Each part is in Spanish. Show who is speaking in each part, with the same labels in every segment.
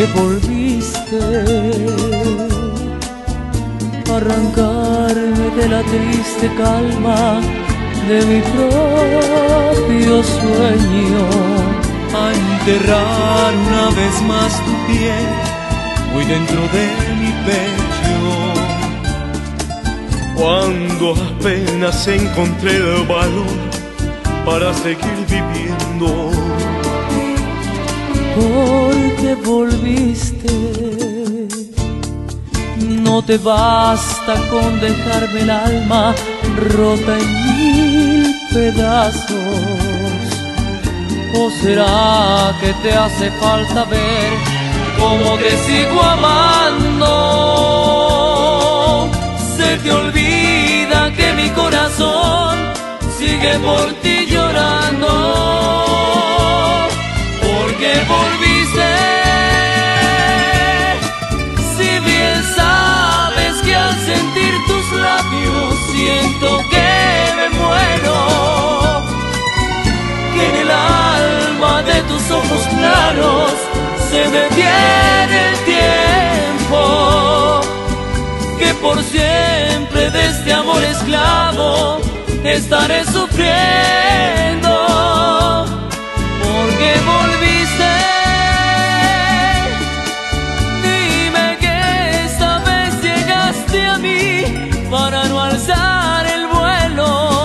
Speaker 1: que volviste a arrancarme de la triste calma de mi propio sueño,
Speaker 2: a enterrar una vez más tu piel muy dentro de mi pecho. Cuando apenas encontré el valor para seguir viviendo,
Speaker 1: porque volviste. No te basta con dejarme el alma rota en 1000 pedazos. ¿O será que te hace falta ver cómo te sigo amando? Se te olvida que mi corazón sigue por ti llorando, porque volviste. Si bien sabes que al sentir tus labios siento que me muero, que en el alma de tus ojos claros se detiene el tiempo, que por siempre de este amor esclavo estaré sufriendo, porque volviste. Dime que esta vez llegaste a mí para no alzar el vuelo,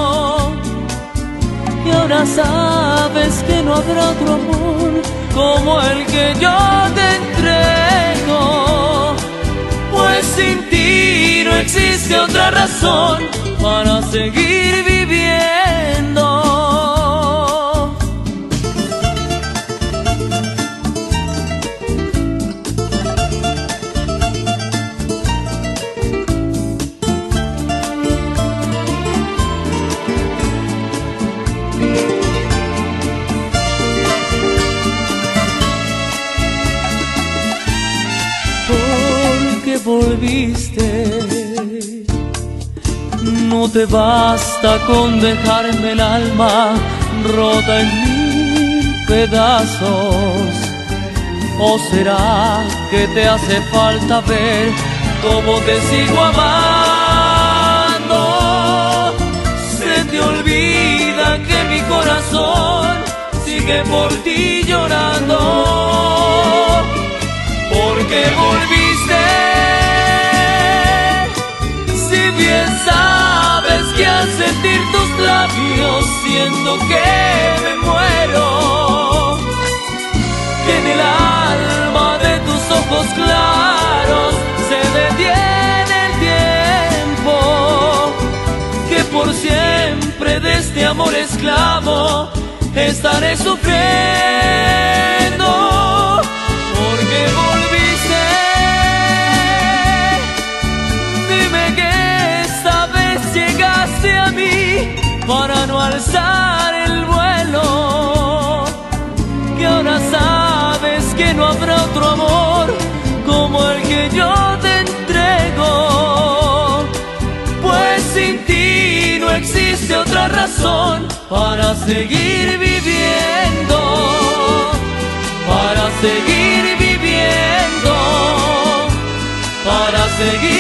Speaker 1: y ahora sabes que no habrá otro amor como el que yo te entrego, pues sin ti no existe otra razón para seguir viviendo. Porque volviste. No te basta con dejarme el alma rota en 1000 pedazos. ¿O será que te hace falta ver cómo te sigo amando? Se te olvida que mi corazón sigue por ti llorando, porque volviste. Si bien sabes que al sentir tus labios siento que me muero, que en el alma de tus ojos claros se detiene el tiempo, que por siempre de este amor esclavo estaré sufriendo, porque volviste. Dime que esta vez llegaste a mí para no alzar el vuelo, que ahora sabes que no habrá otro amor como el que yo te entrego, pues sin ti no existe otra razón para seguir viviendo, para seguir viviendo, para seguir